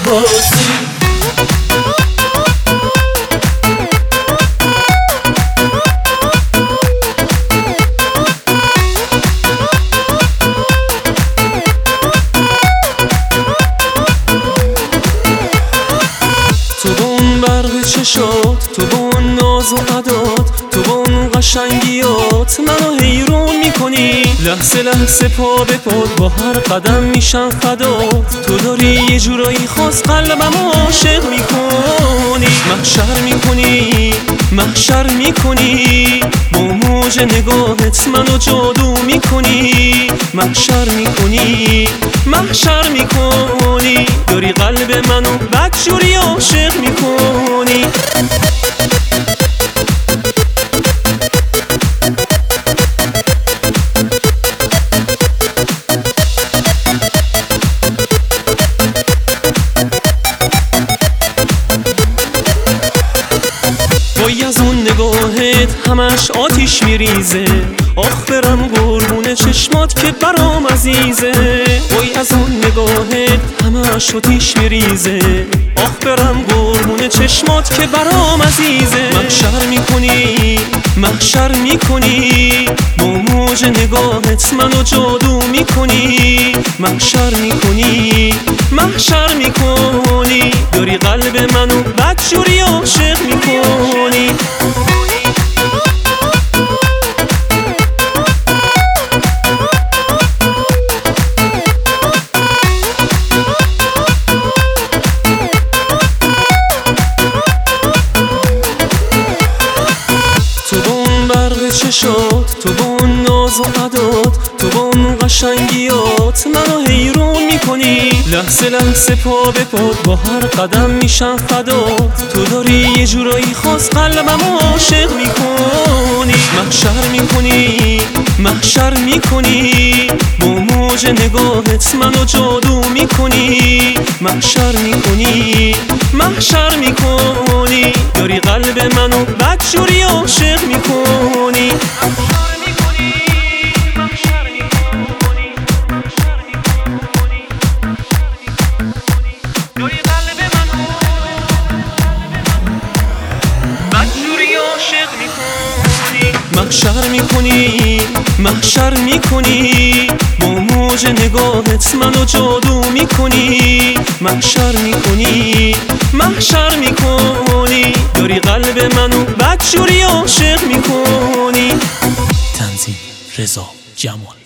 بازی. تو با اون برق چشات، تو با اون ناز و عدات، تو با اون قشنگیات منو حیرون میکنی. لحظه لحظه پا به پاد با هر قدم میشم فدات. تو داری یه جورایی خاص قلبم عاشق میکنی. محشر میکنی، محشر میکنی، با موج نگاهت منو جادو میکنی. محشر میکنی، محشر میکنی، داری قلب منو بدجوری عاشق میکنی. وای از اون نگاهت همش آتیش میریزه. آخ برم قربون چشمات که برام عزیزه. وای از اون نگاهت همش آتیش میریزه. آخ برم قربون چشمات که برام عزیزه. محشر میکنی، محشر میکنی، با موج نگاهت منو جادو میکنی. محشر میکنی، محشر میکنی، داری قلب منو بدجوری عاشق میکنی. تو با اون برق چشات، تو با اون ناز و عدات، تو با اون قشنگیات منو حیرون میکنی. لحظه لحظه پا به پاد با هر قدم میشم فدات. تو داری یه جورایی خاص قلبم عاشق میکنی. محشر میکنی، محشر میکنی، با موج نگاهت منو جادو میکنی. محشر میکنی، محشر میکنی، داری قلب منو بدجوری عاشق میکنی. محشر میکنی، محشر میکنی، با موج نگاهت منو جادو میکنی. محشر میکنی، محشر میکنی، داری قلب منو بدجوری عاشق میکنی. تنظیم رضا جمال.